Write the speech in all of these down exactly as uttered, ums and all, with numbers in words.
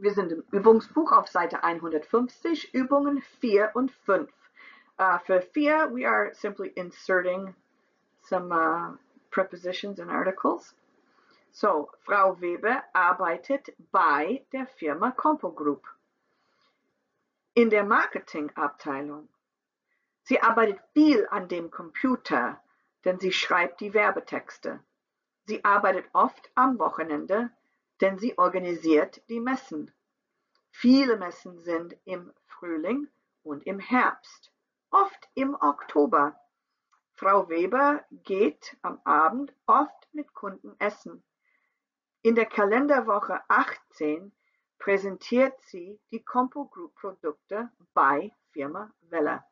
Wir sind im Übungsbuch auf Seite hundertfünfzig, Übungen vier und fünf. Uh, for vier, we are simply inserting some uh, prepositions and articles. So, Frau Weber arbeitet bei der Firma Compo Group. In der Marketingabteilung. Sie arbeitet viel an dem Computer, denn sie schreibt die Werbetexte. Sie arbeitet oft am Wochenende, denn sie organisiert die Messen. Viele Messen sind im Frühling und im Herbst, oft im Oktober. Frau Weber geht am Abend oft mit Kunden essen. In der Kalenderwoche achtzehn präsentiert sie die Compo Group Produkte bei Firma Weller.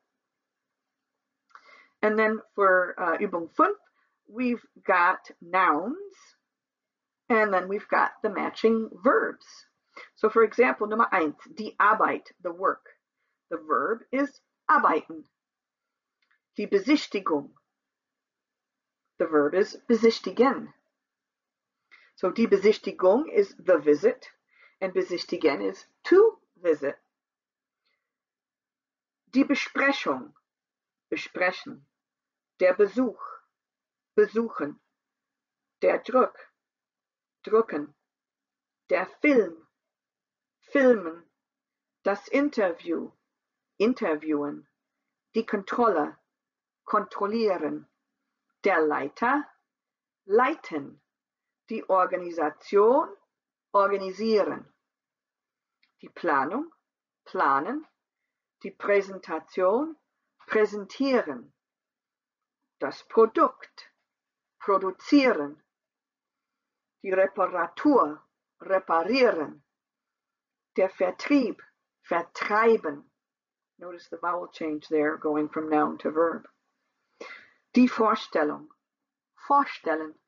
And then for uh, Übung fünf, we've got nouns, and then we've got the matching verbs. So for example, Nummer eins, die Arbeit, the work. The verb is arbeiten. Die Besichtigung. The verb is besichtigen. So die Besichtigung is the visit, and besichtigen is to visit. Die Besprechung, besprechen. Der Besuch, besuchen. Der Druck, drucken. Der Film, filmen. Das Interview, interviewen. Die Kontrolle, kontrollieren. Der Leiter, leiten. Die Organisation, organisieren. Die Planung, planen. Die Präsentation, präsentieren. Das Produkt, produzieren. Die Reparatur, reparieren. Der Vertrieb, vertreiben. Notice the vowel change there, going from noun to verb. Die Vorstellung, vorstellen.